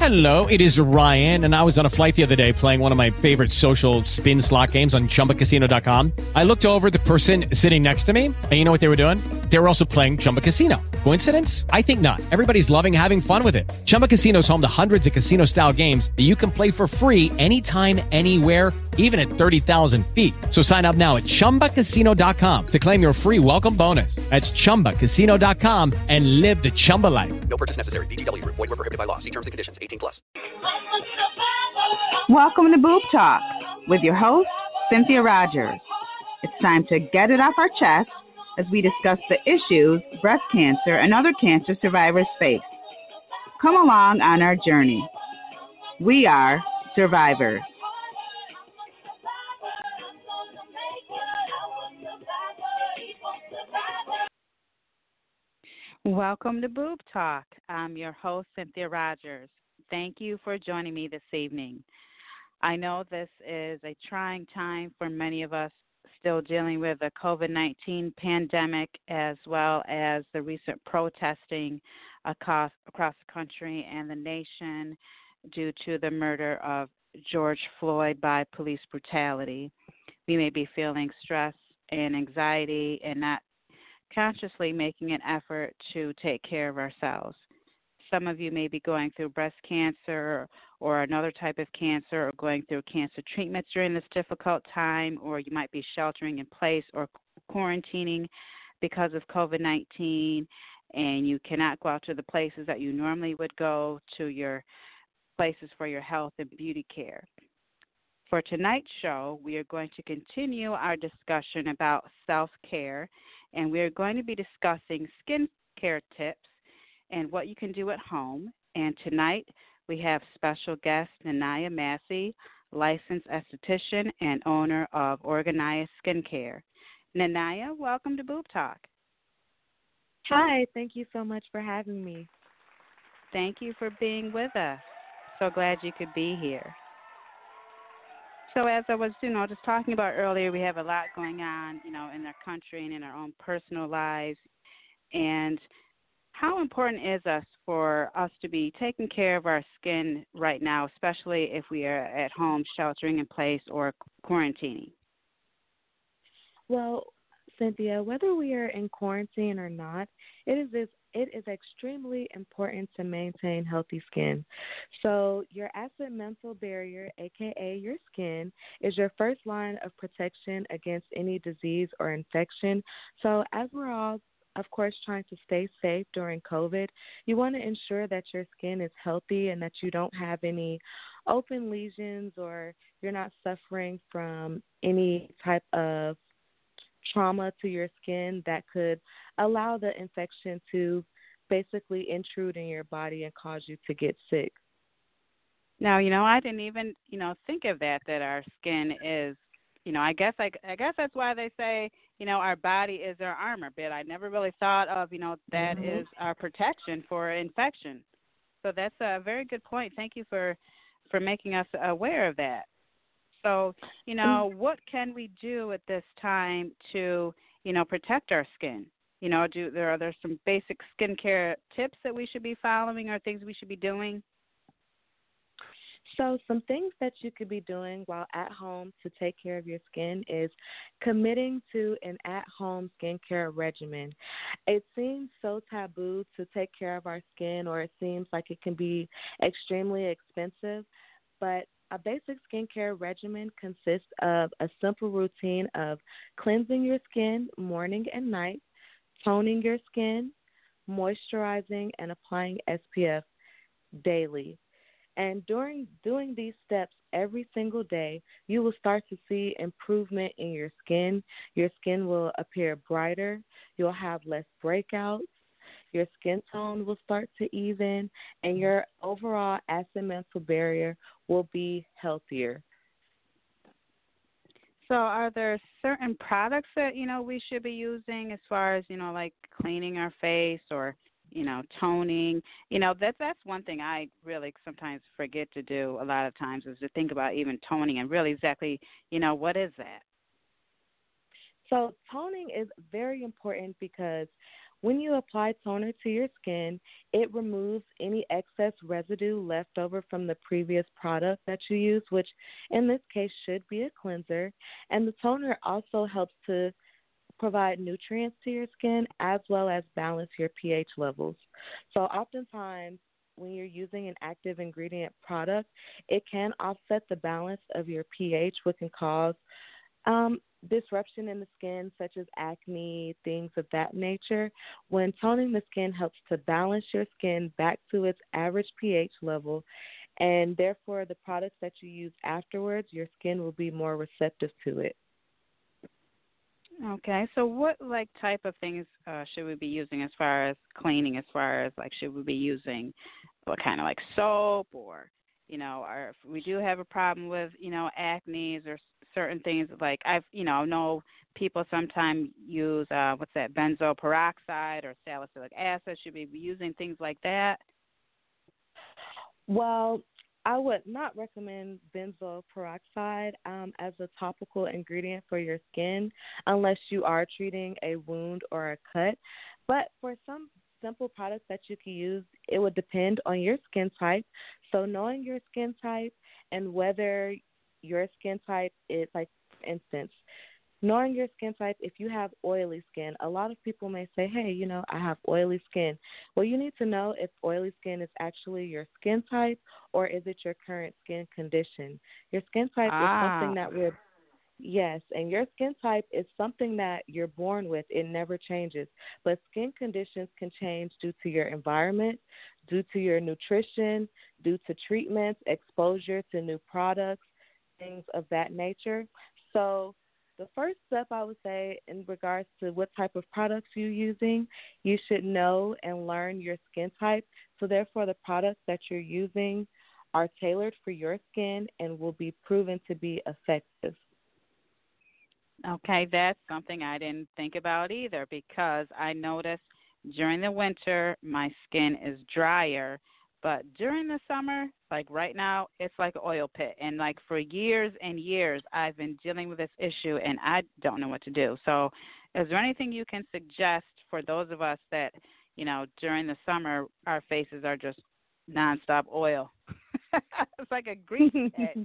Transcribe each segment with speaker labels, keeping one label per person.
Speaker 1: Hello, it is Ryan, and I was on a flight the other day playing one of my favorite social spin slot games on ChumbaCasino.com. I looked over at the person sitting next to me, and you know what they were doing? They were also playing Chumba Casino. Coincidence? I think not. Everybody's loving having fun with it. Chumba Casino is home to hundreds of casino-style games that you can play for free anytime, anywhere, even at 30,000 feet. So sign up now at ChumbaCasino.com to claim your free welcome bonus. That's ChumbaCasino.com and live the Chumba life.
Speaker 2: No purchase necessary. VGW. Void were prohibited by law. See terms and conditions. 18+.
Speaker 3: Welcome to Boob Talk with your host, Cynthia Rogers. It's time to get it off our chest as we discuss the issues breast cancer and other cancer survivors face. Come along on our journey. We are survivors. Welcome to Boob Talk. I'm your host, Cynthia Rogers. Thank you for joining me this evening. I know this is a trying time for many of us still dealing with the COVID-19 pandemic, as well as the recent protesting across the country and the nation due to the murder of George Floyd by police brutality. We may be feeling stress and anxiety and not consciously making an effort to take care of ourselves. Some of you may be going through breast cancer or another type of cancer, or going through cancer treatments during this difficult time, or you might be sheltering in place or quarantining because of COVID-19, and you cannot go out to the places that you normally would go, to your places for your health and beauty care. For tonight's show, we are going to continue our discussion about self-care, and we are going to be discussing skincare tips and what you can do at home. And tonight we have special guest Nanaya Massey, licensed esthetician and owner of Organia Skincare. Nanaya, welcome to Boob Talk.
Speaker 4: Hi, thank you so much for having me.
Speaker 3: Thank you for being with us. So glad you could be here. So as I was, just talking about earlier, we have a lot going on, in our country and in our own personal lives. And how important is it for us to be taking care of our skin right now, especially if we are at home sheltering in place or quarantining?
Speaker 4: Well, Cynthia, whether we are in quarantine or not, it is extremely important to maintain healthy skin. So your acid mental barrier, aka your skin, is your first line of protection against any disease or infection. So as we're all, of course, trying to stay safe during COVID, you want to ensure that your skin is healthy and that you don't have any open lesions, or you're not suffering from any type of trauma to your skin that could allow the infection to basically intrude in your body and cause you to get sick.
Speaker 3: Now, I didn't even, think of that our skin is, I guess that's why they say, our body is our armor, but I never really thought of, that is our protection for infection. So that's a very good point. Thank you for making us aware of that. So, what can we do at this time to, protect our skin? Are there some basic skincare tips that we should be following or things we should be doing?
Speaker 4: So some things that you could be doing while at home to take care of your skin is committing to an at-home skincare regimen. It seems so taboo to take care of our skin, or it seems like it can be extremely expensive, but a basic skincare regimen consists of a simple routine of cleansing your skin morning and night, toning your skin, moisturizing, and applying SPF daily. And during doing these steps every single day, you will start to see improvement in your skin. Your skin will appear brighter. You'll have less breakouts. Your skin tone will start to even, and your overall acid mental barrier will be healthier.
Speaker 3: So are there certain products that, we should be using as far as, like cleaning our face or, toning? That's one thing I really sometimes forget to do a lot of times, is to think about even toning and really exactly, what is that?
Speaker 4: So toning is very important because When you apply toner to your skin, it removes any excess residue left over from the previous product that you use, which in this case should be a cleanser. And the toner also helps to provide nutrients to your skin as well as balance your pH levels. So oftentimes when you're using an active ingredient product, it can offset the balance of your pH, which can cause disruption in the skin, such as acne, things of that nature. When toning the skin helps to balance your skin back to its average pH level, and therefore the products that you use afterwards, your skin will be more receptive to it.
Speaker 3: Okay, so what type of things should we be using as far as cleaning? As far as should we be using what kind of soap, or or if we do have a problem with acne or certain things I've know people sometimes use what's that, benzoyl peroxide or salicylic acid. Should we be using things like that?
Speaker 4: Well, I would not recommend benzoyl peroxide as a topical ingredient for your skin unless you are treating a wound or a cut. But for some simple products that you can use, it would depend on your skin type. So knowing your skin type and whether your skin type is, for instance, knowing your skin type, if you have oily skin, a lot of people may say, hey, I have oily skin. Well, you need to know if oily skin is actually your skin type or is it your current skin condition. Your skin type is something that would, yes, and your skin type is something that you're born with. It never changes. But skin conditions can change due to your environment, due to your nutrition, due to treatments, exposure to new products, things of that nature. So the first step I would say in regards to what type of products you're using, you should know and learn your skin type. So therefore the products that you're using are tailored for your skin and will be proven to be effective.
Speaker 3: Okay, that's something I didn't think about either, because I noticed during the winter my skin is drier, but during the summer, right now, it's like an oil pit. And for years and years, I've been dealing with this issue, and I don't know what to do. So is there anything you can suggest for those of us that, during the summer, our faces are just nonstop oil? It's like a grease pit.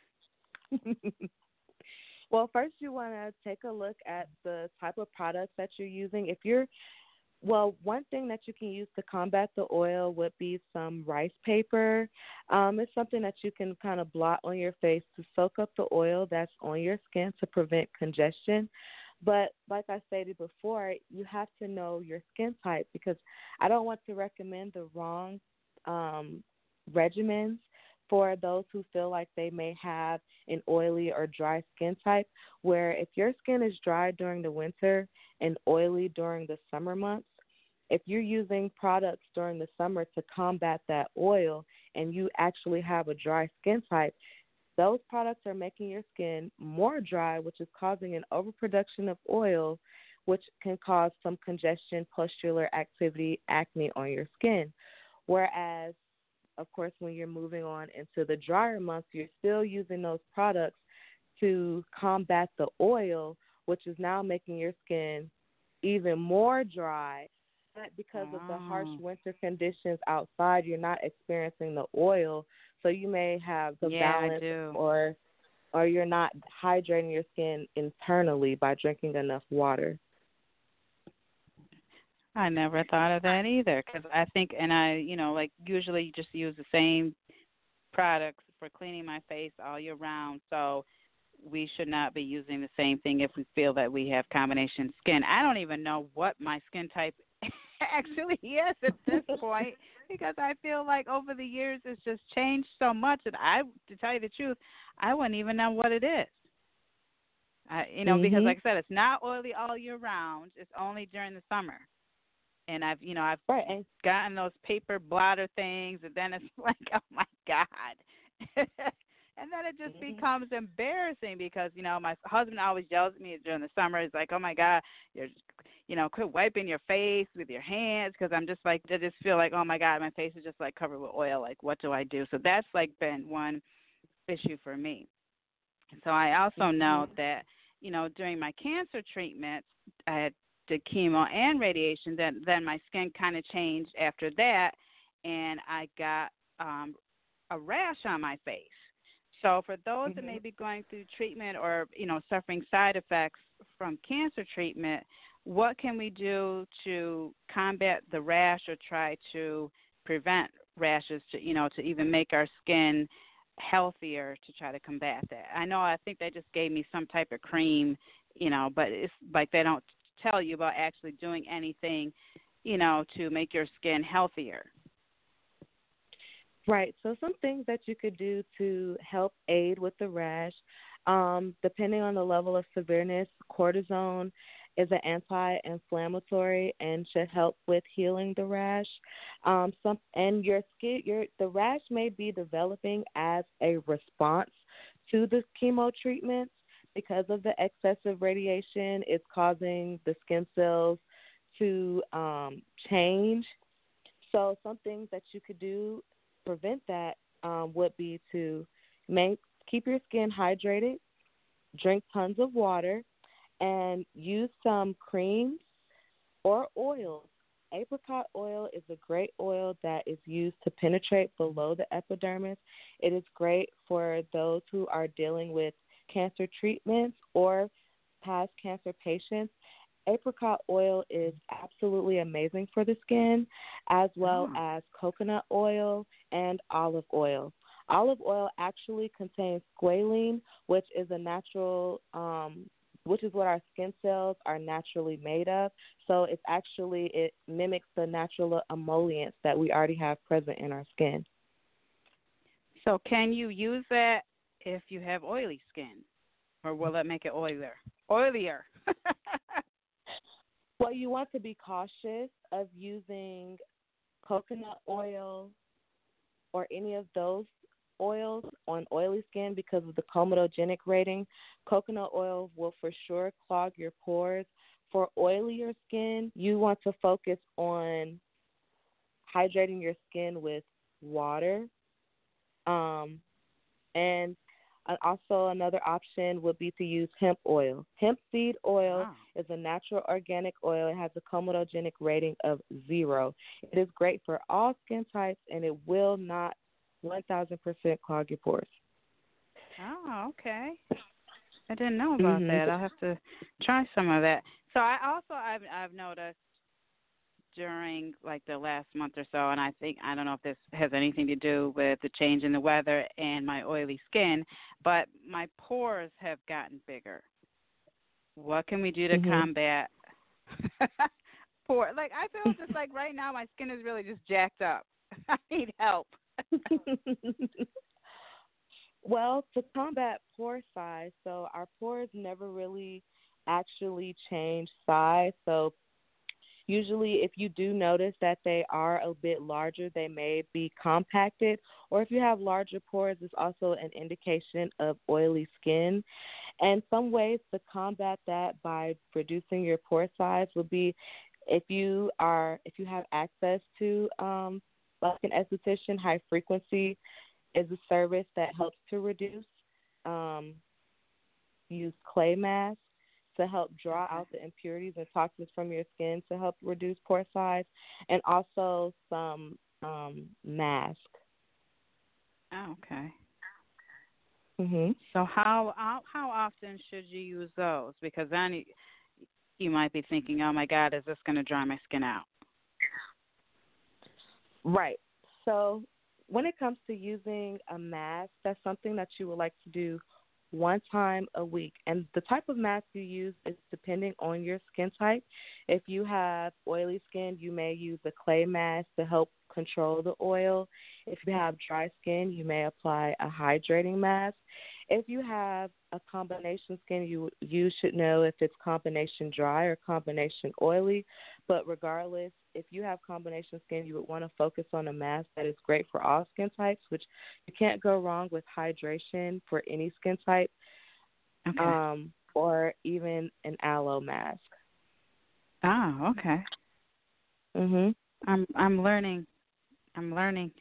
Speaker 4: Well, first you want to take a look at the type of products that you're using. One thing that you can use to combat the oil would be some rice paper. It's something that you can kind of blot on your face to soak up the oil that's on your skin to prevent congestion. But like I stated before, you have to know your skin type, because I don't want to recommend the wrong regimens for those who feel like they may have an oily or dry skin type, where if your skin is dry during the winter and oily during the summer months, if you're using products during the summer to combat that oil and you actually have a dry skin type, those products are making your skin more dry, which is causing an overproduction of oil, which can cause some congestion, pustular activity, acne on your skin. Whereas, of course, when you're moving on into the drier months, you're still using those products to combat the oil, which is now making your skin even more dry. But because of the harsh winter conditions outside, you're not experiencing the oil, so you may have the balance, or you're not hydrating your skin internally by drinking enough water.
Speaker 3: I never thought of that either, because I think, and I, usually just use the same products for cleaning my face all year round, so we should not be using the same thing if we feel that we have combination skin. I don't even know what my skin type actually is at this point, because I feel like over the years it's just changed so much that to tell you the truth, I wouldn't even know what it is. Because like I said, it's not oily all year round. It's only during the summer. And I've gotten those paper blotter things, and then it's like, oh my God. And then it just becomes embarrassing because, my husband always yells at me during the summer. He's like, oh, my God, quit wiping your face with your hands, because I'm just like, I just feel like, oh, my God, my face is just like covered with oil. Like, what do I do? So that's been one issue for me. So I also know that, during my cancer treatments, I had the chemo and radiation, then my skin kind of changed after that, and I got a rash on my face. So for those that may be going through treatment or, suffering side effects from cancer treatment, what can we do to combat the rash or try to prevent rashes to, to even make our skin healthier to try to combat that? I think they just gave me some type of cream, but it's like they don't tell you about actually doing anything, to make your skin healthier.
Speaker 4: Right. So some things that you could do to help aid with the rash, depending on the level of severeness, cortisone is an anti-inflammatory and should help with healing the rash. The rash may be developing as a response to the chemo treatments because of the excessive radiation. It's causing the skin cells to change. So some things that you could do prevent that would be to keep your skin hydrated, drink tons of water, and use some creams or oils. Apricot oil is a great oil that is used to penetrate below the epidermis. It is great for those who are dealing with cancer treatments or past cancer patients. Apricot oil is absolutely amazing for the skin, as well as coconut oil and olive oil. Olive oil actually contains squalene, which is a natural, which is what our skin cells are naturally made of. So it mimics the natural emollients that we already have present in our skin.
Speaker 3: So can you use that if you have oily skin, or will it make it oilier?
Speaker 4: Well, you want to be cautious of using coconut oil or any of those oils on oily skin because of the comedogenic rating. Coconut oil will for sure clog your pores. For oilier skin, you want to focus on hydrating your skin with water. And also another option would be to use hemp oil. Hemp seed oil is a natural organic oil. It has a comedogenic rating of 0. It is great for all skin types, and it will not 1,000% clog your pores.
Speaker 3: Oh, okay. I didn't know about that. I'll have to try some of that. So I've noticed during like the last month or so, and I don't know if this has anything to do with the change in the weather and my oily skin, but my pores have gotten bigger. What can we do to combat pore? Like I feel just like right now my skin is really just jacked up. I need help.
Speaker 4: Well, to combat pore size, so our pores never really actually change size. So usually if you do notice that they are a bit larger, they may be compacted. Or if you have larger pores, it's also an indication of oily skin. And some ways to combat that by reducing your pore size would be if you have access to like an esthetician, High Frequency is a service that helps to reduce. Use clay masks to help draw out the impurities and toxins from your skin to help reduce pore size, and also some mask.
Speaker 3: Oh, okay.
Speaker 4: Mhm.
Speaker 3: So how often should you use those? Because then you might be thinking, oh my God, is this going to dry my skin out?
Speaker 4: Right. So when it comes to using a mask, that's something that you would like to do one time a week. And the type of mask you use is depending on your skin type. If you have oily skin, you may use a clay mask to help control the oil. If you have dry skin, you may apply a hydrating mask. If you have a combination skin, you should know if it's combination dry or combination oily. But regardless, if you have combination skin, you would want to focus on a mask that is great for all skin types, which you can't go wrong with hydration for any skin type, or even an aloe mask.
Speaker 3: Oh, okay.
Speaker 4: Mhm.
Speaker 3: I'm learning. Mhm.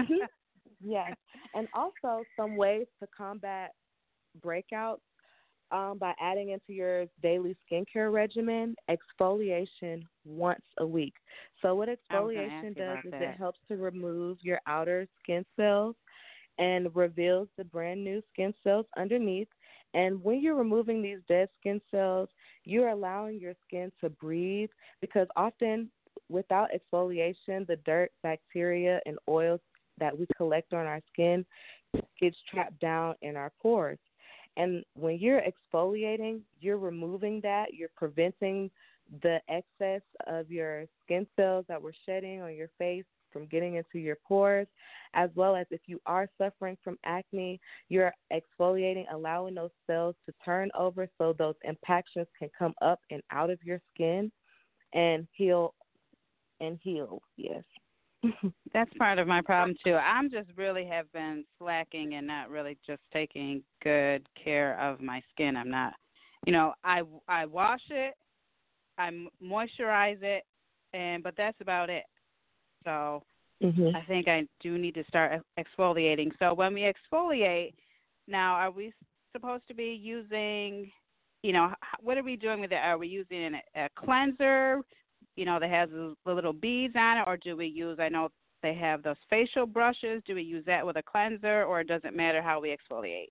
Speaker 4: Yes, and also some ways to combat breakouts. by adding into your daily skincare regimen exfoliation once a week. So what
Speaker 3: I was going to ask
Speaker 4: exfoliation
Speaker 3: you
Speaker 4: does
Speaker 3: about
Speaker 4: is it
Speaker 3: that.
Speaker 4: helps to remove your outer skin cells and reveals the brand new skin cells underneath. And when you're removing these dead skin cells, you're allowing your skin to breathe because often without exfoliation, the dirt, bacteria, and oils that we collect on our skin gets trapped down in our pores. And when you're exfoliating, you're removing that, you're preventing the excess of your skin cells that we're shedding on your face from getting into your pores, as well as if you are suffering from acne, you're exfoliating, allowing those cells to turn over so those impactions can come up and out of your skin and heal yes.
Speaker 3: That's part of my problem too. I'm just really have been slacking and not really just taking good care of my skin. I'm not, I wash it, I moisturize it, but that's about it. So
Speaker 4: Mhm.
Speaker 3: I think I do need to start exfoliating. So when we exfoliate, now are we supposed to be using, what are we doing with it? Are we using a cleanser, that has the little beads on it, or do we use, I know they have those facial brushes, do we use that with a cleanser, or does it matter how we exfoliate?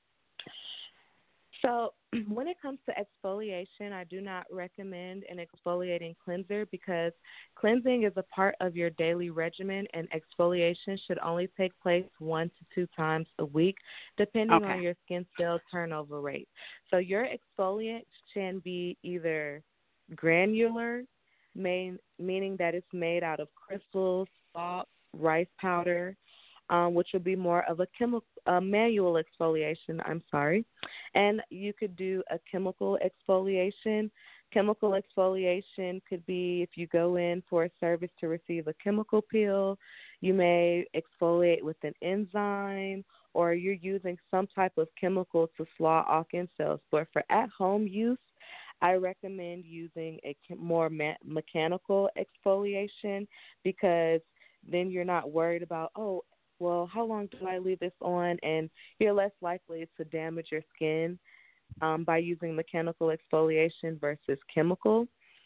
Speaker 4: So when it comes to exfoliation, I do not recommend an exfoliating cleanser because cleansing is a part of your daily regimen and exfoliation should only take place 1 to 2 times a week, depending
Speaker 3: Okay.
Speaker 4: on your skin cell turnover rate. So your exfoliant can be either granular, meaning that it's made out of crystals, salt, rice powder, which would be more of a manual exfoliation, and you could do a chemical exfoliation. Chemical exfoliation could be if you go in for a service to receive a chemical peel, you may exfoliate with an enzyme, or you're using some type of chemical to slaw off skin cells. But for at-home use, I recommend using a more mechanical exfoliation because then you're not worried about, how long do I leave this on? And you're less likely to damage your skin by using mechanical exfoliation versus chemical.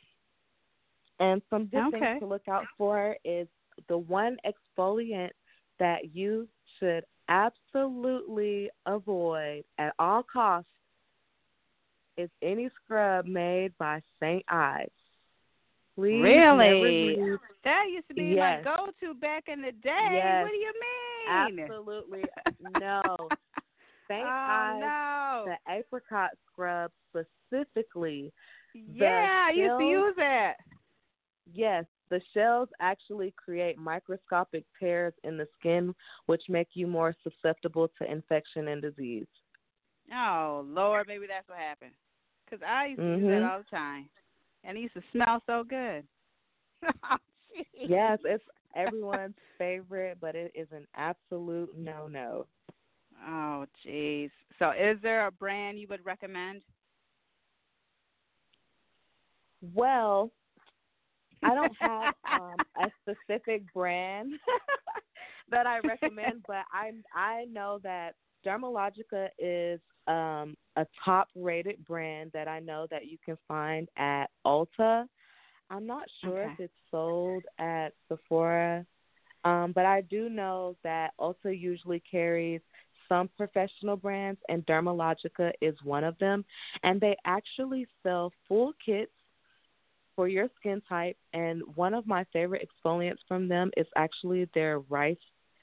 Speaker 4: And some good things
Speaker 3: Okay.
Speaker 4: to look out for is the one exfoliant that you should absolutely avoid at all costs is any scrub made by St. Ives. Please never
Speaker 3: Really?
Speaker 4: use.
Speaker 3: That used to be my
Speaker 4: Yes,
Speaker 3: go-to back in the day.
Speaker 4: yes,
Speaker 3: What do you mean?
Speaker 4: absolutely no. St.
Speaker 3: Oh,
Speaker 4: Ives,
Speaker 3: no.
Speaker 4: the apricot scrub specifically, the
Speaker 3: Yeah, I used to
Speaker 4: shells,
Speaker 3: use it.
Speaker 4: yes, the shells actually create microscopic tears in the skin, which make you more susceptible to infection and disease.
Speaker 3: Oh, Lord, maybe that's what happened. Because I used to use that
Speaker 4: Mhm.
Speaker 3: all the time. And it used to smell so good. Oh, jeez.
Speaker 4: Yes, it's everyone's favorite, but it is an absolute no-no.
Speaker 3: Oh, jeez. So is there a brand you would recommend?
Speaker 4: Well, I don't have a specific brand that I recommend, but I know that Dermalogica is a top-rated brand that I know that you can find at Ulta. I'm not sure if
Speaker 3: Okay.
Speaker 4: it's sold at Sephora, but I do know that Ulta usually carries some professional brands, and Dermalogica is one of them. And they actually sell full kits for your skin type. And one of my favorite exfoliants from them is actually their rice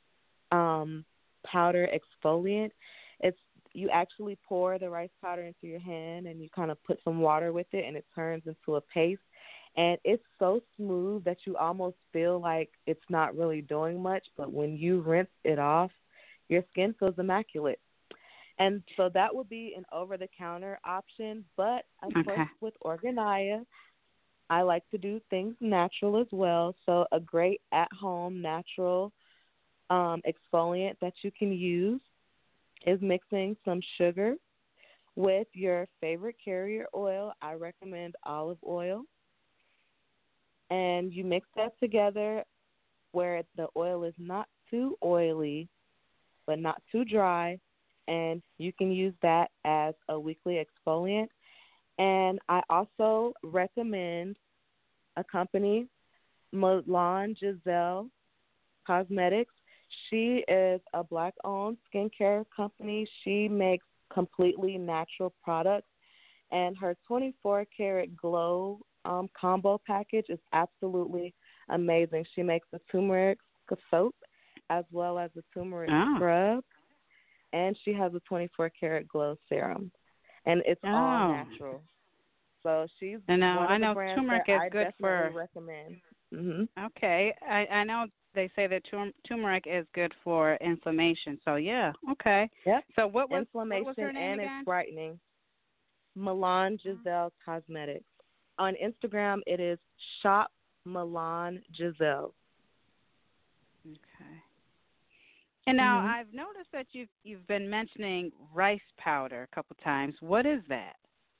Speaker 4: powder exfoliant. It's you actually pour the rice powder into your hand and you kind of put some water with it and it turns into a paste. And it's so smooth that you almost feel like it's not really doing much, but when you rinse it off, your skin feels immaculate. And so that would be an over-the-counter option. But, of course,
Speaker 3: Okay.
Speaker 4: with Organia, I like to do things natural as well. So a great at-home natural exfoliant that you can use is mixing some sugar with your favorite carrier oil. I recommend olive oil. And you mix that together where the oil is not too oily but not too dry, and you can use that as a weekly exfoliant. And I also recommend a company, Milan Giselle Cosmetics. She is a Black-owned skincare company. She makes completely natural products, and her 24-karat glow combo package is absolutely amazing. She makes a turmeric soap as well as a turmeric scrub, and she has a 24-karat glow serum, and it's all natural. So she's one of the brands
Speaker 3: turmeric
Speaker 4: that
Speaker 3: is
Speaker 4: I
Speaker 3: good
Speaker 4: definitely
Speaker 3: for.
Speaker 4: recommend. Mm-hmm.
Speaker 3: Okay, I know they say that turmeric is good for inflammation. So yeah, okay.
Speaker 4: Yep.
Speaker 3: So what was
Speaker 4: inflammation
Speaker 3: her name
Speaker 4: and
Speaker 3: again?
Speaker 4: it's brightening. Milan Giselle Cosmetics. On Instagram, it is Shop Milan Giselle.
Speaker 3: Okay. And now I've noticed that you've been mentioning rice powder a couple times. What is that?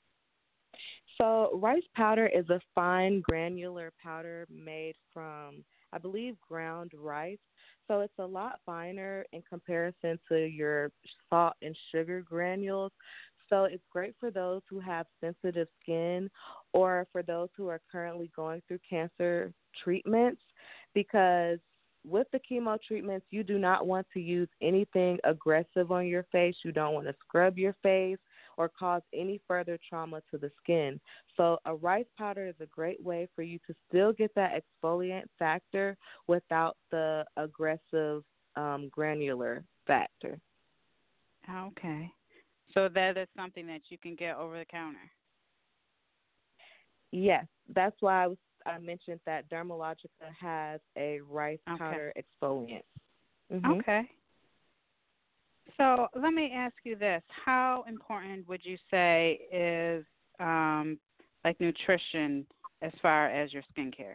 Speaker 4: So rice powder is a fine granular powder made from, I believe, ground rice. So it's a lot finer in comparison to your salt and sugar granules. So it's great for those who have sensitive skin or for those who are currently going through cancer treatments, because with the chemo treatments, you do not want to use anything aggressive on your face. You don't want to scrub your face or cause any further trauma to the skin. So a rice powder is a great way for you to still get that exfoliant factor without the aggressive granular factor.
Speaker 3: Okay. So that is something that you can get over the counter.
Speaker 4: Yes, that's why I mentioned that Dermalogica has a rice powder exfoliant. Mm-hmm.
Speaker 3: Okay. So let me ask you this. How important would you say is like nutrition as far as your skincare?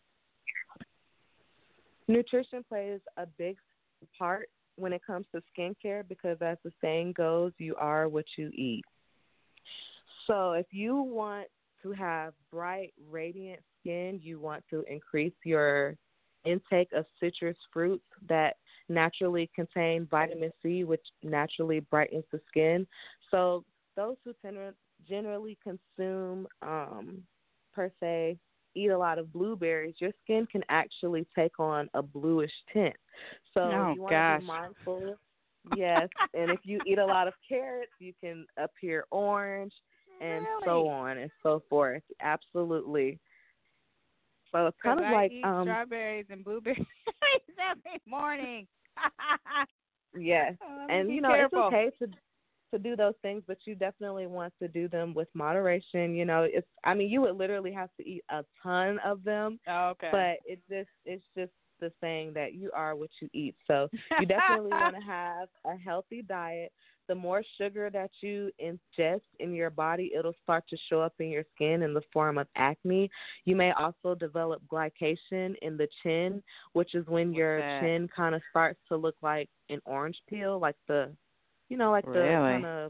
Speaker 4: Nutrition plays a big part when it comes to skincare because, as the saying goes, you are what you eat. So if you want to have bright, radiant skin, you want to increase your intake of citrus fruits that naturally contain vitamin C, which naturally brightens the skin. So those who generally consume, per se, eat a lot of blueberries, your skin can actually take on a bluish tint. So you want to be mindful. Yes, and if you eat a lot of carrots, you can appear orange and so on and so forth. Absolutely. So it's kind of like
Speaker 3: eat strawberries and blueberries every morning.
Speaker 4: Yes, and
Speaker 3: careful.
Speaker 4: It's okay to do those things, but you definitely want to do them with moderation. You would literally have to eat a ton of them.
Speaker 3: Oh, okay.
Speaker 4: But it's just the saying that you are what you eat. So you definitely want to have a healthy diet. The more sugar that you ingest in your body, it'll start to show up in your skin in the form of acne. You may also develop glycation in the chin, which is when your chin kind of starts to look like an orange peel, like the kind of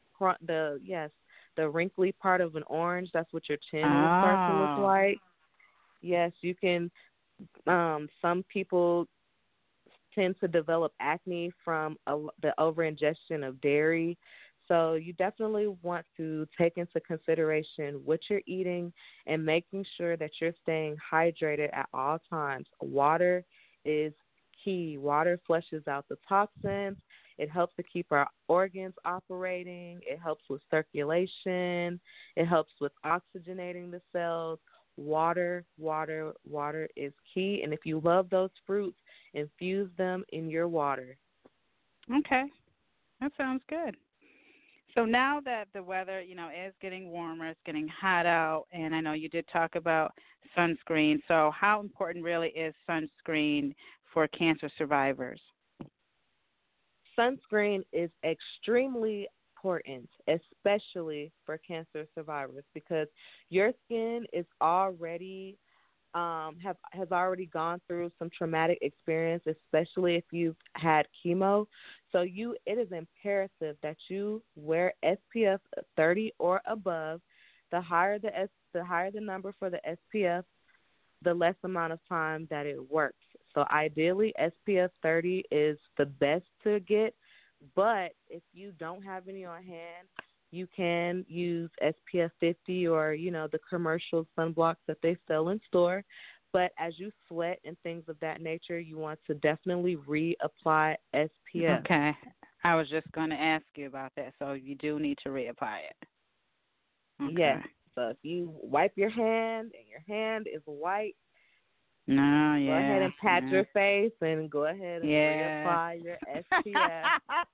Speaker 4: the wrinkly part of an orange. That's what your chin will start to look like. Yes, you can. Some people tend to develop acne from the overingestion of dairy. So you definitely want to take into consideration what you're eating and making sure that you're staying hydrated at all times. Water is key. Water flushes out the toxins. It helps to keep our organs operating. It helps with circulation. It helps with oxygenating the cells. Water is key. And if you love those fruits, infuse them in your water.
Speaker 3: Okay. That sounds good. So now that the weather, is getting warmer, it's getting hot out, and I know you did talk about sunscreen. So how important really is sunscreen for cancer survivors?
Speaker 4: Sunscreen is extremely important, especially for cancer survivors, because your skin is already has already gone through some traumatic experience, especially if you've had chemo. So it is imperative that you wear SPF 30 or above. The higher the number for the SPF, the less amount of time that it works. So ideally, SPF 30 is the best to get, But if you don't have any on hand, you can use SPF 50 or, the commercial sunblocks that they sell in store. But as you sweat and things of that nature, you want to definitely reapply SPF.
Speaker 3: Okay. I was just going to ask you about that. So you do need to reapply it. Okay.
Speaker 4: Yes. So if you wipe your hand and your hand is white,
Speaker 3: no,
Speaker 4: go ahead and pat your face and go ahead and reapply your SPF.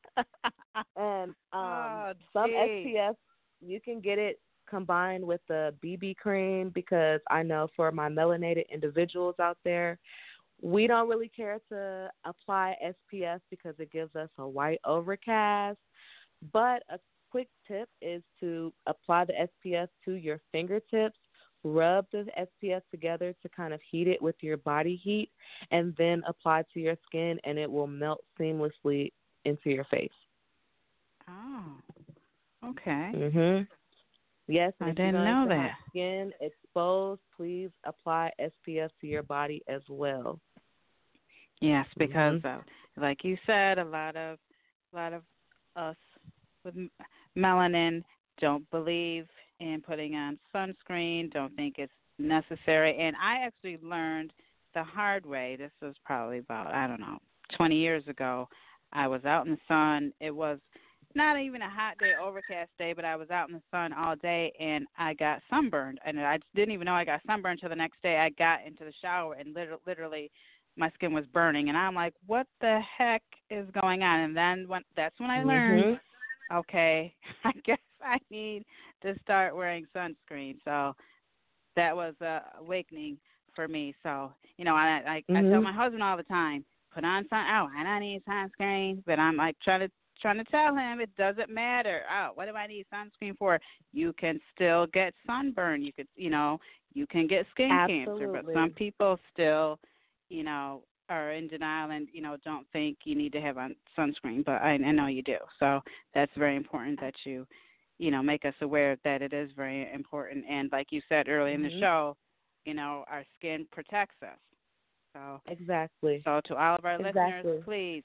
Speaker 4: And some SPF, you can get it combined with the BB cream, because I know for my melanated individuals out there, we don't really care to apply SPF because it gives us a white overcast. But a quick tip is to apply the SPF to your fingertips, rub the SPF together to kind of heat it with your body heat, and then apply to your skin, and it will melt seamlessly into your face.
Speaker 3: Oh, okay.
Speaker 4: Yes,
Speaker 3: I didn't know that.
Speaker 4: Skin exposed, please apply SPF to your body as well.
Speaker 3: Yes, because like you said, a lot of us with melanin don't believe in putting on sunscreen, don't think it's necessary. And I actually learned the hard way. This was probably about, 20 years ago. I was out in the sun. It was not even a hot day, overcast day, but I was out in the sun all day, and I got sunburned. And I didn't even know I got sunburned until the next day. I got into the shower, and literally my skin was burning. And I'm like, what the heck is going on? And then that's when I learned, okay, I guess I need to start wearing sunscreen. So that was awakening for me. So, I tell my husband all the time, put on I don't need sunscreen, but I'm like trying to tell him it doesn't matter. Oh, what do I need sunscreen for? You can still get sunburn. You could, you can get skin cancer, but some people still, are in denial and, don't think you need to have on sunscreen, but I know you do. So that's very important that you, make us aware that it is very important. And like you said earlier in the show, our skin protects us. So
Speaker 4: exactly.
Speaker 3: So to all of our listeners, please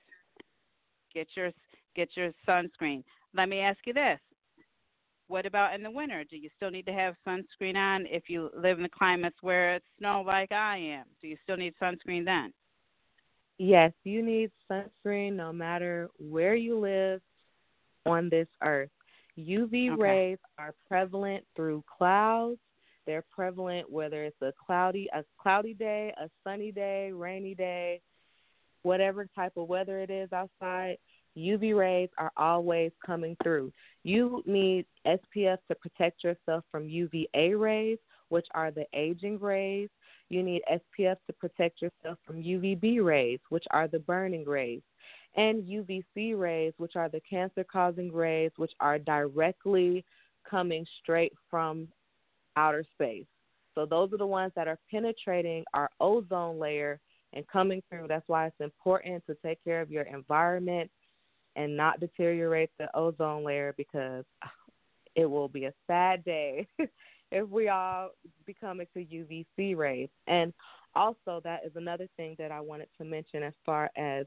Speaker 3: get your sunscreen. Let me ask you this. What about in the winter? Do you still need to have sunscreen on if you live in the climates where it's snow like I am? Do you still need sunscreen then?
Speaker 4: Yes, you need sunscreen no matter where you live on this earth. UV rays are prevalent through clouds. They're prevalent whether it's a cloudy day, a sunny day, rainy day, whatever type of weather it is outside. UV rays are always coming through. You need SPF to protect yourself from UVA rays, which are the aging rays. You need SPF to protect yourself from UVB rays, which are the burning rays, and UVC rays, which are the cancer-causing rays, which are directly coming straight from outer space. So those are the ones that are penetrating our ozone layer and coming through. That's why it's important to take care of your environment and not deteriorate the ozone layer, because it will be a sad day if we all become into UVC rays. And also that is another thing that I wanted to mention as far as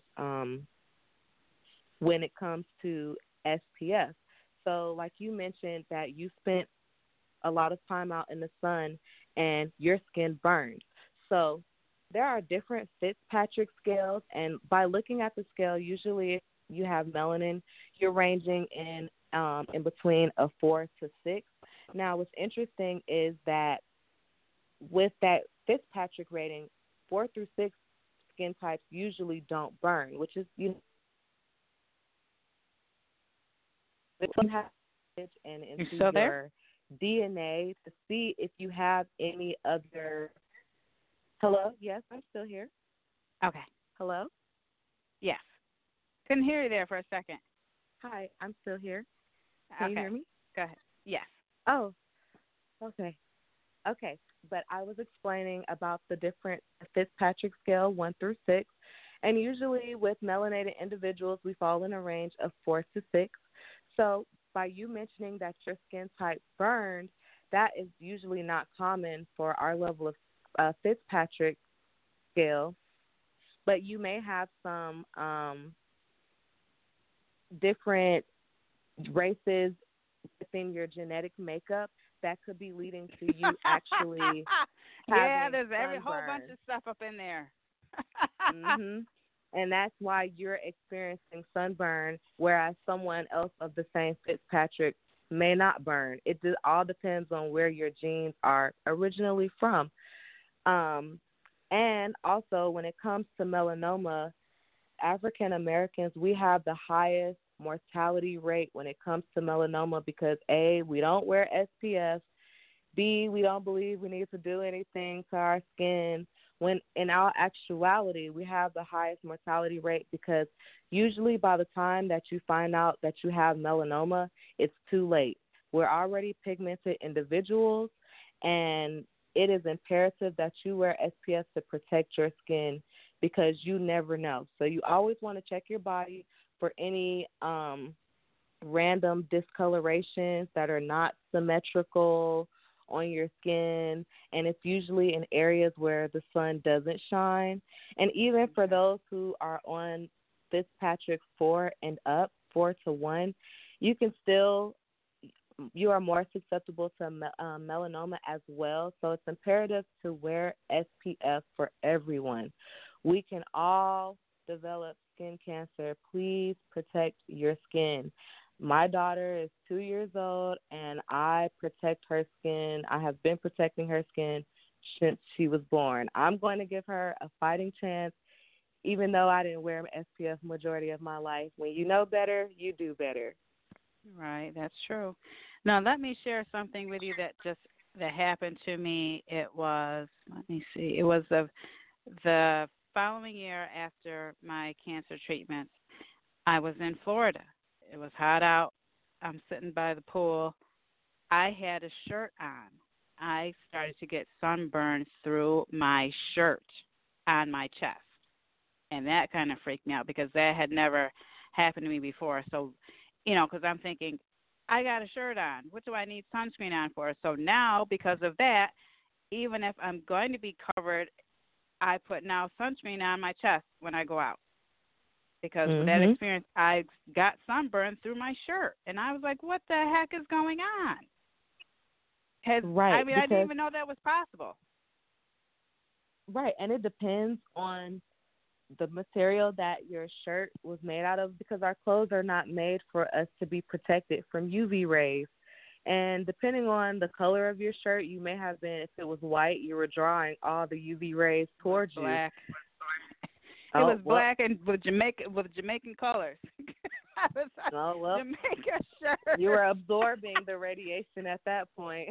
Speaker 4: when it comes to SPF. So like you mentioned that you spent a lot of time out in the sun and your skin burned. So there are different Fitzpatrick scales, and by looking at the scale, usually if you have melanin, you're ranging in between a 4 to 6. Now, what's interesting is that with that Fitzpatrick rating, 4 through 6 skin types usually don't burn, which is, and into your DNA to see if you have any other. Hello? Yes, I'm still here.
Speaker 3: Okay.
Speaker 4: Hello?
Speaker 3: Yes. Couldn't hear you there for a second.
Speaker 4: Hi, I'm still here. Can you hear me?
Speaker 3: Go ahead. Yes.
Speaker 4: Oh, okay. Okay, but I was explaining about the different Fitzpatrick scale, 1 through 6, and usually with melanated individuals, we fall in a range of 4 to 6. So by you mentioning that your skin type burned, that is usually not common for our level of Fitzpatrick scale, but you may have some different races within your genetic makeup that could be leading to you actually
Speaker 3: yeah,
Speaker 4: having
Speaker 3: there's every whole
Speaker 4: sunburn.
Speaker 3: bunch of stuff up in there.
Speaker 4: Mhm. And that's why you're experiencing sunburn, whereas someone else of the same Fitzpatrick may not burn. All depends on where your genes are originally from. And also, when it comes to melanoma, African Americans, we have the highest mortality rate when it comes to melanoma because A, we don't wear SPF, B, we don't believe we need to do anything to our skin. When in our actuality, we have the highest mortality rate because usually by the time that you find out that you have melanoma, it's too late. We're already pigmented individuals, and it is imperative that you wear SPF to protect your skin because you never know. So you always want to check your body for any random discolorations that are not symmetrical on your skin, and it's usually in areas where the sun doesn't shine. And even for those who are on Fitzpatrick 4 and up, 4 to 1, you are more susceptible to melanoma as well. So it's imperative to wear SPF for everyone. We can all develop skin cancer. Please protect your skin. My daughter is 2 years old, and I protect her skin. I have been protecting her skin since she was born. I'm going to give her a fighting chance, even though I didn't wear SPF majority of my life. When you know better, you do better.
Speaker 3: Right, that's true. Now, let me share something with you that happened to me. It was, let me see, it was the following year after my cancer treatment. I was in Florida. It was hot out. I'm sitting by the pool. I had a shirt on. I started to get sunburns through my shirt on my chest. And that kind of freaked me out because that had never happened to me before. So, because I'm thinking, I got a shirt on. What do I need sunscreen on for? So now, because of that, even if I'm going to be covered, I put now sunscreen on my chest when I go out. Because with that experience, I got sunburn through my shirt. And I was like, what the heck is going on? I didn't even know that was possible.
Speaker 4: Right, and it depends on the material that your shirt was made out of because our clothes are not made for us to be protected from UV rays. And depending on the color of your shirt, you may have been, if it was white, you were drawing all the UV rays towards you.
Speaker 3: Black. It was black and with Jamaican colors. I was Jamaica shirt.
Speaker 4: You were absorbing the radiation at that point.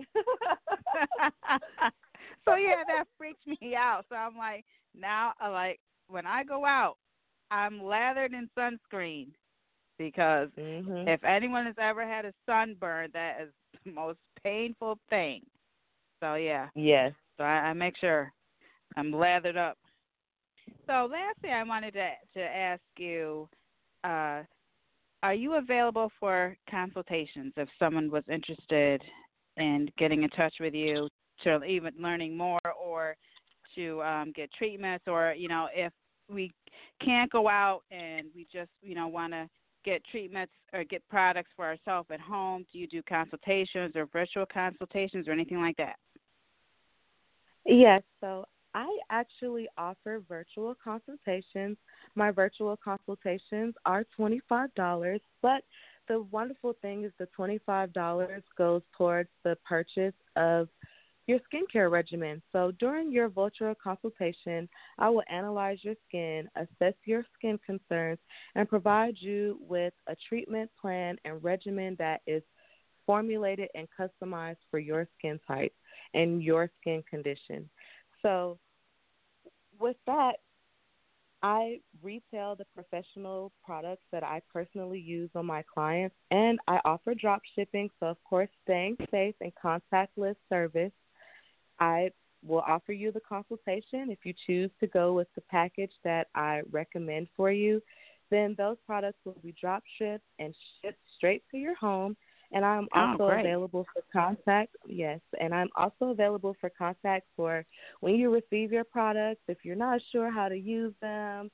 Speaker 3: So yeah, that freaked me out. So I'm like, now, when I go out, I'm lathered in sunscreen because if anyone has ever had a sunburn, that is the most painful thing. So yeah.
Speaker 4: Yes.
Speaker 3: So I make sure I'm lathered up. So lastly, I wanted to ask you, are you available for consultations if someone was interested in getting in touch with you to even learning more or to get treatments, or, if we can't go out and we just, want to get treatments or get products for ourselves at home, do you do consultations or virtual consultations or anything like that?
Speaker 4: Yes, so I actually offer virtual consultations. My virtual consultations are $25, but the wonderful thing is the $25 goes towards the purchase of your skincare regimen. So during your virtual consultation, I will analyze your skin, assess your skin concerns, and provide you with a treatment plan and regimen that is formulated and customized for your skin type and your skin condition. So with that, I retail the professional products that I personally use on my clients, and I offer drop shipping. So, of course, staying safe and contactless service. I will offer you the consultation. If you choose to go with the package that I recommend for you, then those products will be drop shipped and shipped straight to your home. And I'm also available for contact. Yes, and I'm also available for contact for when you receive your products. If you're not sure how to use them,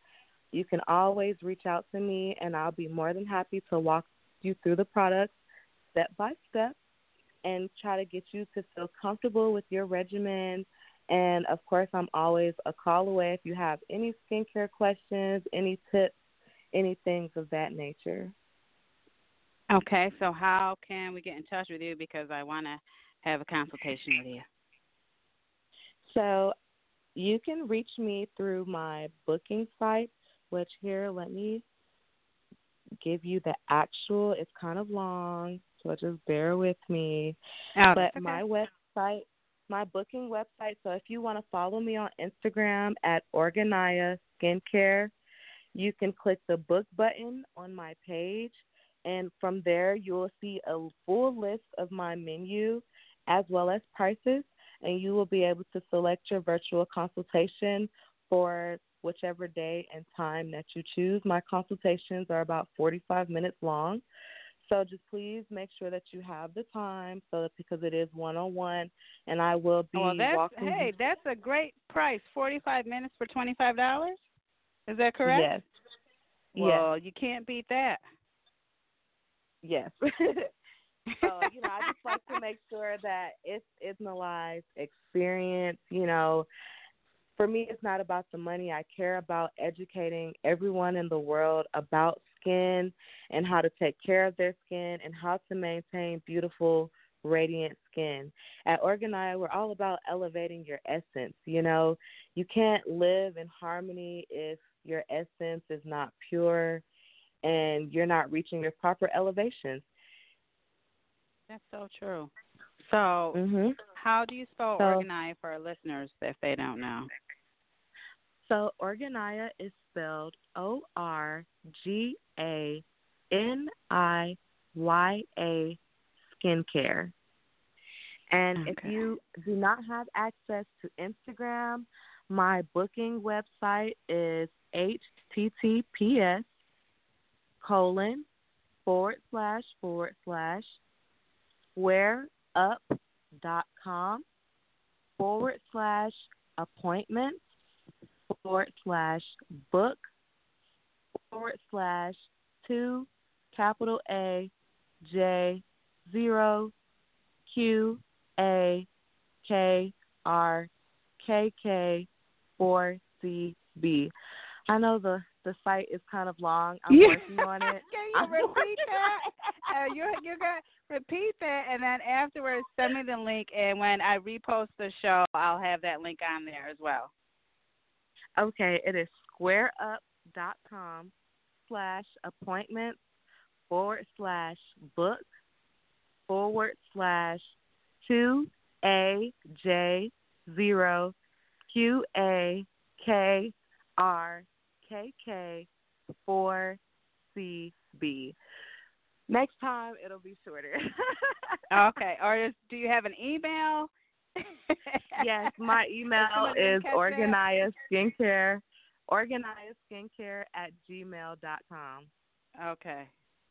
Speaker 4: you can always reach out to me, and I'll be more than happy to walk you through the products step by step and try to get you to feel comfortable with your regimen. And, of course, I'm always a call away if you have any skincare questions, any tips, any things of that nature.
Speaker 3: Okay, so how can we get in touch with you, because I want to have a consultation with you?
Speaker 4: So you can reach me through my booking site, which here, let me give you the actual. It's kind of long, so just bear with me.
Speaker 3: Oh,
Speaker 4: But
Speaker 3: okay.
Speaker 4: my website, my booking website, so if you want to follow me on Instagram at Organiya Skincare, you can click the book button on my page, and from there you will see a full list of my menu as well as prices, and you will be able to select your virtual consultation for whichever day and time that you choose. My consultations are about 45 minutes long. So just please make sure that you have the time, because it is one-on-one, and I will be walking.
Speaker 3: Hey, that's a great price. 45 minutes for $25. Is that correct?
Speaker 4: Yes.
Speaker 3: Well, you can't beat that.
Speaker 4: Yes. So, I just like to make sure that it's personalized experience. For me, it's not about the money. I care about educating everyone in the world about skin and how to take care of their skin and how to maintain beautiful, radiant skin. At Organiya, we're all about elevating your essence. You can't live in harmony if your essence is not pure and you're not reaching your proper elevations.
Speaker 3: That's so true. So how do you spell Organiya for our listeners if they don't know?
Speaker 4: So Organiya is spelled Organaya, skincare. And if you do not have access to Instagram, my booking website is https://whereUp.com/AJ0QAKRKK4CB. I know the site is kind of long. I'm working on it.
Speaker 3: Can you repeat that? You're going to repeat that, and then afterwards send me the link, and when I repost the show, I'll have that link on there as well.
Speaker 4: Okay, it is squareup.com/AJ0QAKRKK4CB. Next time, it'll be shorter.
Speaker 3: Okay. Or do you have an email?
Speaker 4: Yes, my email is organiyaskincare@gmail.com.
Speaker 3: Okay.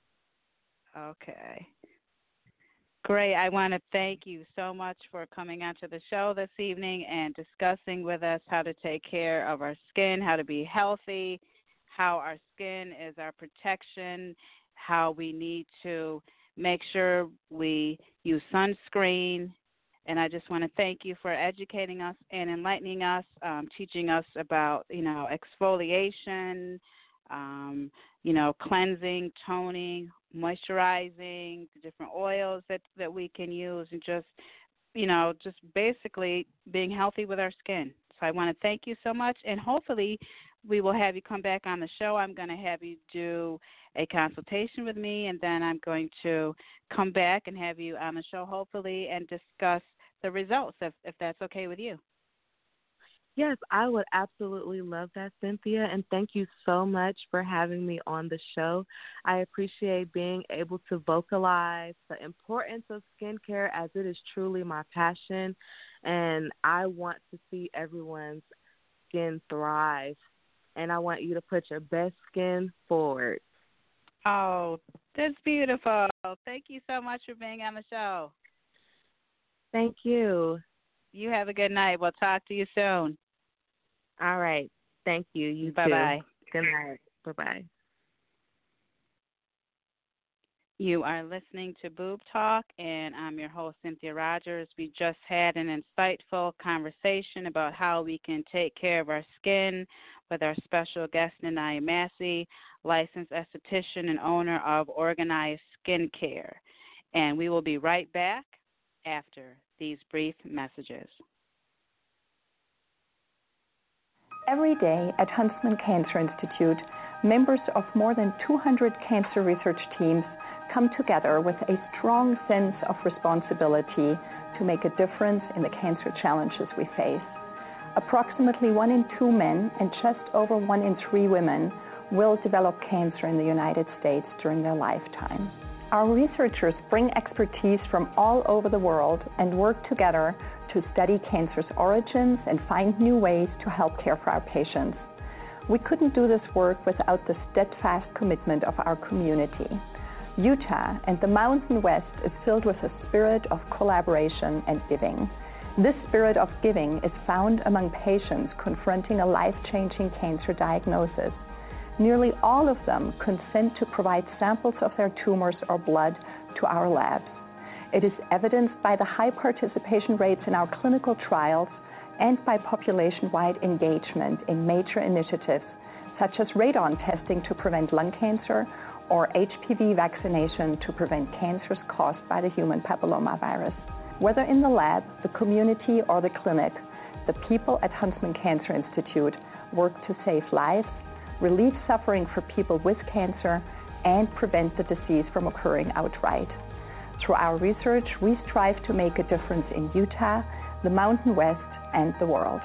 Speaker 3: Great. I want to thank you so much for coming onto the show this evening and discussing with us how to take care of our skin, how to be healthy, how our skin is our protection, how we need to make sure we use sunscreen. And I just want to thank you for educating us and enlightening us, teaching us about, exfoliation, cleansing, toning, moisturizing, the different oils that we can use, and just basically being healthy with our skin. So I want to thank you so much, and hopefully we will have you come back on the show. I'm going to have you do a consultation with me, and then I'm going to come back and have you on the show, hopefully, and discuss the results, if that's okay with you.
Speaker 4: Yes, I would absolutely love that, Cynthia, and thank you so much for having me on the show. I appreciate being able to vocalize the importance of skincare, as it is truly my passion, and I want to see everyone's skin thrive, and I want you to put your best skin forward.
Speaker 3: Oh, that's beautiful. Thank you so much for being on the show.
Speaker 4: Thank you.
Speaker 3: You have a good night. We'll talk to you soon.
Speaker 4: All right. Thank you. You too.
Speaker 3: Bye-bye.
Speaker 4: Good night. Bye-bye.
Speaker 3: You are listening to Boob Talk, and I'm your host, Cynthia Rogers. We just had an insightful conversation about how we can take care of our skin with our special guest, Nanaya Massey, licensed esthetician and owner of Organized Skincare. And we will be right back after these brief messages.
Speaker 5: Every day at Huntsman Cancer Institute, members of more than 200 cancer research teams come together with a strong sense of responsibility to make a difference in the cancer challenges we face. Approximately 1 in 2 men and just over 1 in 3 women will develop cancer in the United States during their lifetime. Our researchers bring expertise from all over the world and work together to study cancer's origins and find new ways to help care for our patients. We couldn't do this work without the steadfast commitment of our community. Utah and the Mountain West is filled with a spirit of collaboration and giving. This spirit of giving is found among patients confronting a life-changing cancer diagnosis. Nearly all of them consent to provide samples of their tumors or blood to our labs. It is evidenced by the high participation rates in our clinical trials and by population-wide engagement in major initiatives such as radon testing to prevent lung cancer or HPV vaccination to prevent cancers caused by the human papillomavirus. Whether in the lab, the community, or the clinic, the people at Huntsman Cancer Institute work to save lives, relieve suffering for people with cancer, and prevent the disease from occurring outright. Through our research, we strive to make a difference in Utah, the Mountain West, and the world.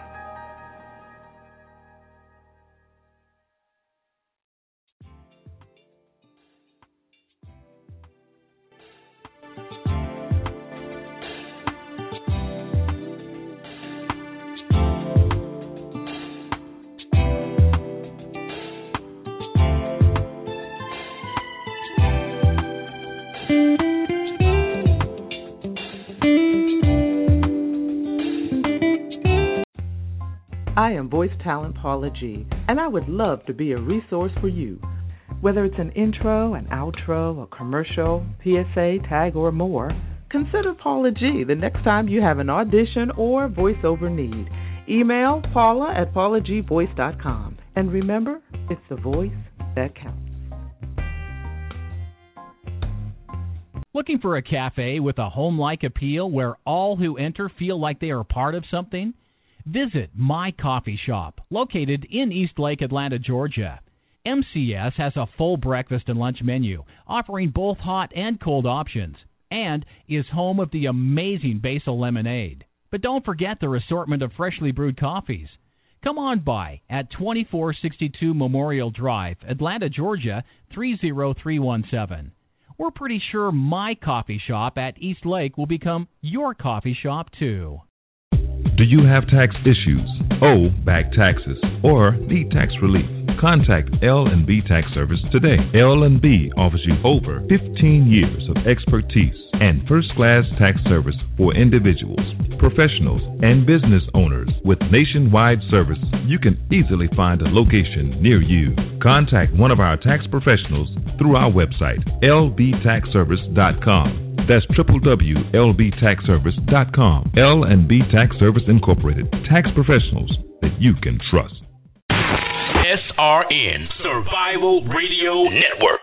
Speaker 6: I am voice talent Paula G, and I would love to be a resource for you. Whether it's an intro, an outro, a commercial, PSA, tag, or more, consider Paula G the next time you have an audition or voiceover need. Email paula@paulagvoice.com. And remember, it's the voice that counts.
Speaker 7: Looking for a cafe with a home-like appeal where all who enter feel like they are part of something? Visit My Coffee Shop, located in Eastlake, Atlanta, Georgia. MCS has a full breakfast and lunch menu, offering both hot and cold options, and is home of the amazing basil lemonade. But don't forget their assortment of freshly brewed coffees. Come on by at 2462 Memorial Drive, Atlanta, Georgia, 30317. We're pretty sure My Coffee Shop at Eastlake will become your coffee shop, too.
Speaker 8: Do you have tax issues, owe back taxes, or need tax relief? Contact L&B Tax Service today. L&B offers you over 15 years of expertise and first-class tax service for individuals, professionals, and business owners. With nationwide service, you can easily find a location near you. Contact one of our tax professionals through our website, lbtaxservice.com. That's www.lbtaxservice.com. L&B Tax Service Incorporated. Tax professionals that you can trust.
Speaker 9: SRN Survival Radio Network.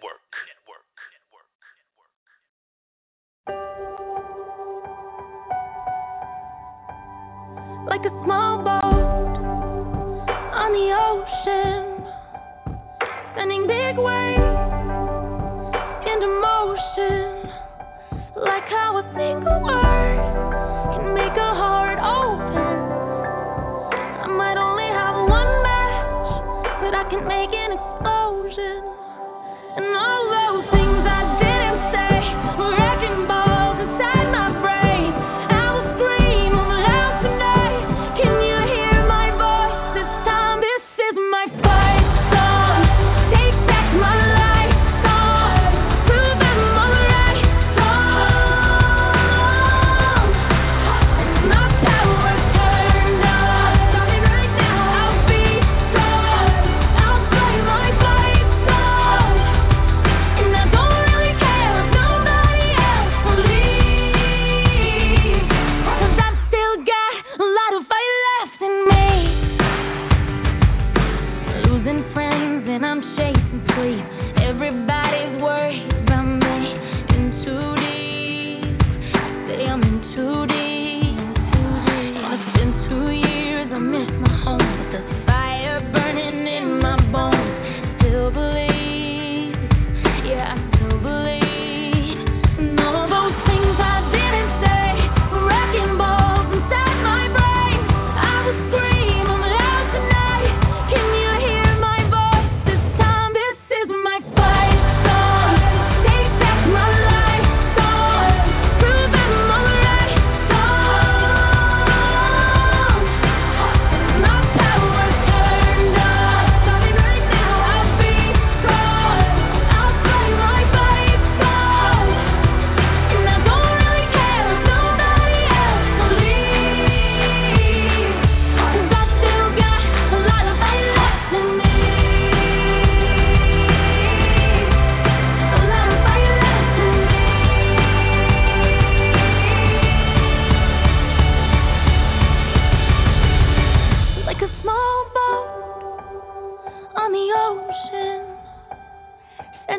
Speaker 10: Like a small boat on the ocean, sending big waves into motion. Like how a single word can make a heart open. I might only have one match, but I can make an explosion. And all those things I didn't say were wrecking balls inside my brain. I will scream loud tonight. Can you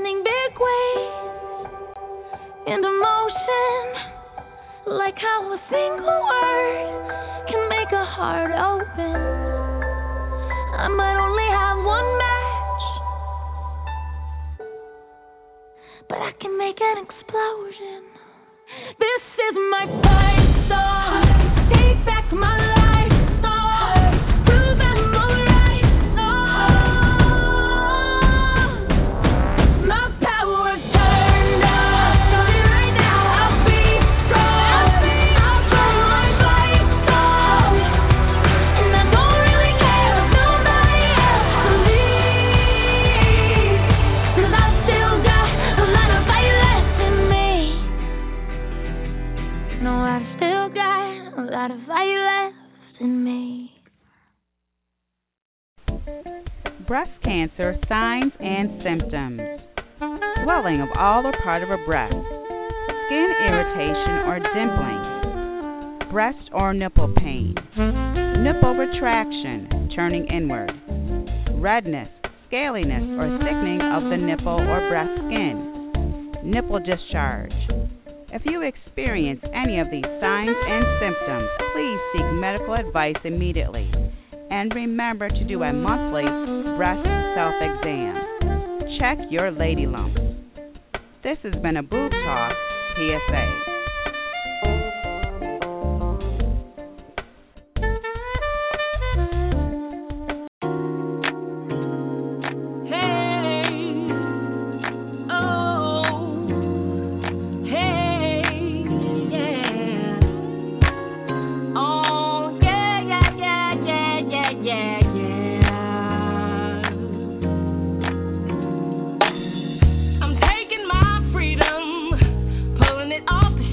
Speaker 10: bending big waves into motion, like how a single word can make a heart open. I might only have one match, but I can make an explosion. This is my fight song. Take back my life song. Prove I'm alright song. My power turned up. Starting right now, I'll be strong. I'll play my fight song. And I don't really care if nobody else believes. 'Cause I still got a lot of fight left in me. No, I've still got a lot of fire left in me.
Speaker 3: Breast cancer signs and symptoms. Swelling of all or part of a breast. Skin irritation or dimpling. Breast or nipple pain. Nipple retraction, turning inward. Redness, scaliness, or thickening of the nipple or breast skin. Nipple discharge. If you experience any of these signs and symptoms, please seek medical advice immediately. And remember to do a monthly breast self-exam. Check your lady lumps. This has been a Boob Talk PSA.
Speaker 10: I'm taking my freedom, pulling it off the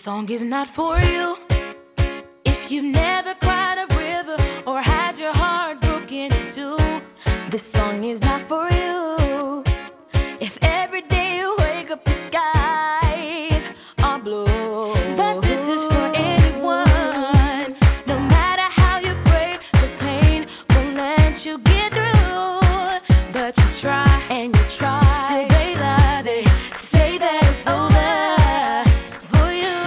Speaker 10: song is not for you. If you've never cried a river or had your heart broken in two, this song is not for you. If every day you wake up the skies are blue, but this is for anyone. No matter how you break, the pain won't let you get through. But you try and you try. They lie, they say that it's over for you.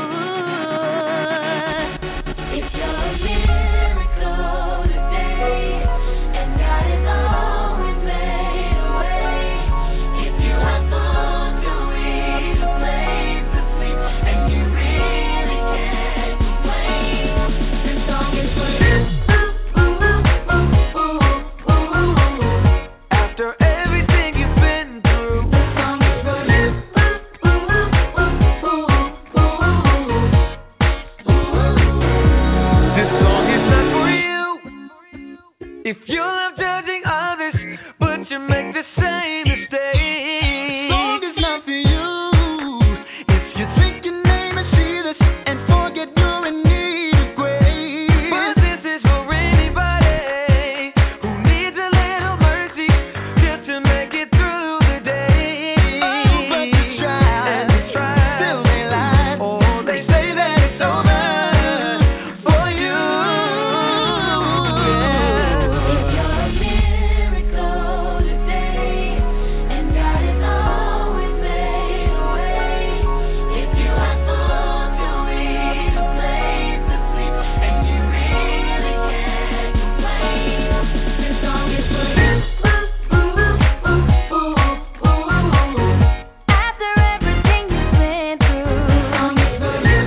Speaker 10: If you're a miracle today, and God has always made a way. If you have food to eat, a place to sleep, and you really can't complain, this song is for you.
Speaker 11: After everything you've been through,
Speaker 10: This song is for you.
Speaker 11: this song is not for you. If you love judging others, but you make the same mistake, song is not for you. If you think your name is Jesus and forget you're in need of grace, but this is for anybody who needs a little mercy just to make it through the day. Oh, but you try and you try, still they lie. Oh, they say that it's over for you.
Speaker 10: If you're a miracle today, and God has always made a way. If you have food to eat, a place to sleep, and you really can't complain, this song is for you. After everything you've been through, this song is for you.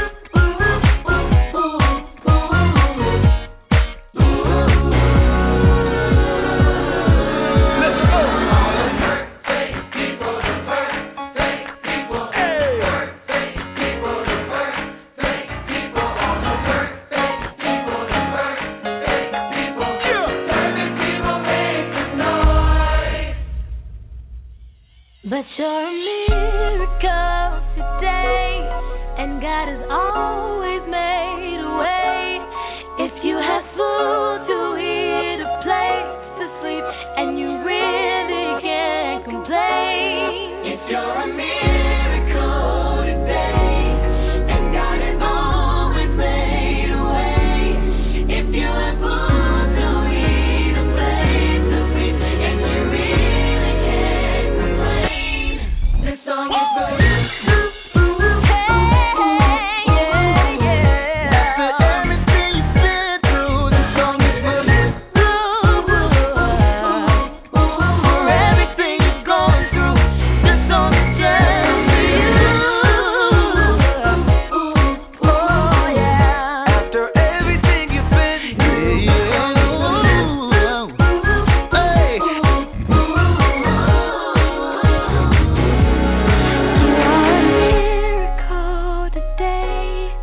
Speaker 10: But you're a miracle today, and God has always made a way. If you have food to eat, a place to sleep, and you really can't complain. If you're a miracle today, and God has always made a way. If you have food to eat, a place to sleep, and you really can't complain, this song is for you.
Speaker 11: After everything you've been through, this song is for you. For everything you've gone through, this song is just for you. After everything you've been through, hey.
Speaker 10: Miracle today.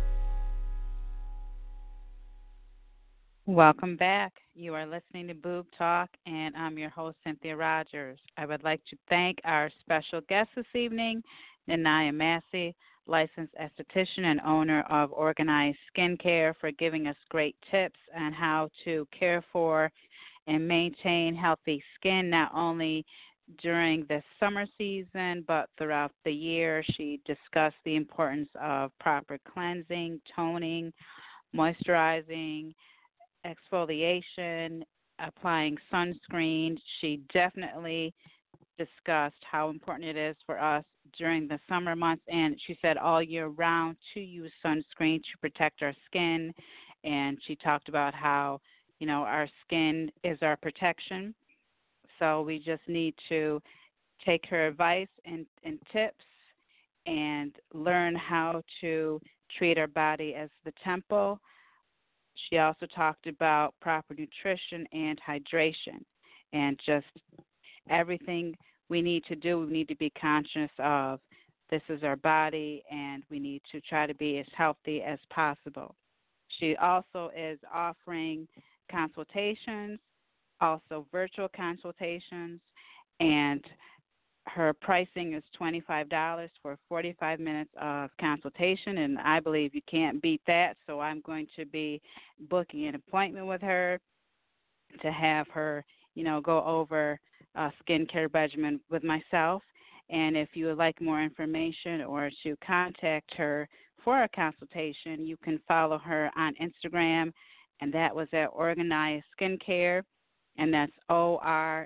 Speaker 3: Welcome back. You are listening to Boob Talk, and I'm your host, Cynthia Rogers. I would like to thank our special guest this evening, Nanaya Massey, licensed esthetician and owner of Organized Skincare, for giving us great tips on how to care for and maintain healthy skin, not only during the summer season, but throughout the year. She discussed the importance of proper cleansing, toning, moisturizing, exfoliation, applying sunscreen. She definitely discussed how important it is for us during the summer months, and she said all year round to use sunscreen to protect our skin. And she talked about how, you know, our skin is our protection. So we just need to take her advice and tips and learn how to treat our body as the temple. She also talked about proper nutrition and hydration, and just everything we need to do, we need to be conscious of. This is our body, and we need to try to be as healthy as possible. She also is offering consultations, also virtual consultations, and Her pricing is $25 for 45 minutes of consultation, and I believe you can't beat that. So I'm going to be booking an appointment with her to have her, go over a skincare regimen with myself. And if you would like more information or to contact her for a consultation, you can follow her on Instagram, and that was at Organiya Skincare, and that's ORGANIYA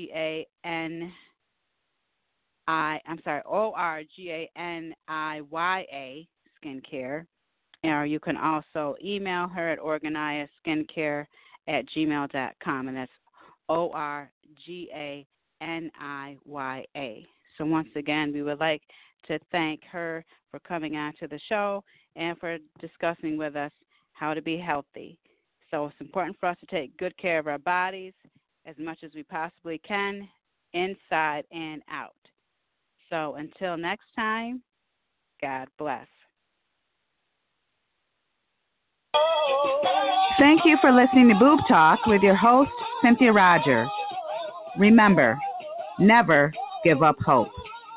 Speaker 3: Skincare. Or you can also email her at organiyaskincare@gmail.com, and that's ORGANIYA. So once again, we would like to thank her for coming on to the show and for discussing with us how to be healthy. So it's important for us to take good care of our bodies as much as we possibly can, inside and out. So until next time, God bless. Thank you for listening to Boob Talk with your host, Cynthia Rogers. Remember, never give up hope.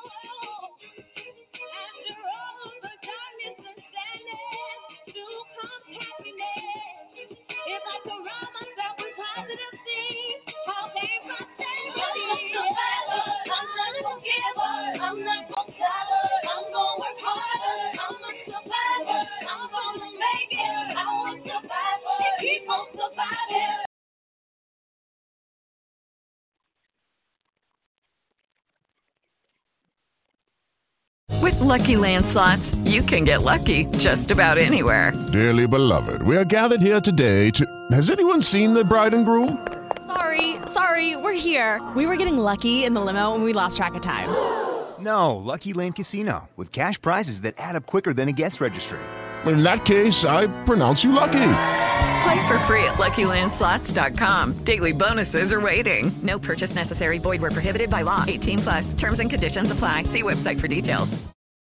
Speaker 12: With Lucky Land Slots, you can get lucky just about anywhere.
Speaker 13: Dearly beloved, we are gathered here today to... Has anyone seen the bride and groom?
Speaker 14: Sorry, we're here. We were getting lucky in the limo and we lost track of time.
Speaker 15: No, Lucky Land Casino, with cash prizes that add up quicker than a guest registry.
Speaker 13: In that case, I pronounce you lucky.
Speaker 12: Play for free at LuckyLandSlots.com. Daily bonuses are waiting. No purchase necessary. Void where prohibited by law. 18+. Terms and conditions apply. See website for details.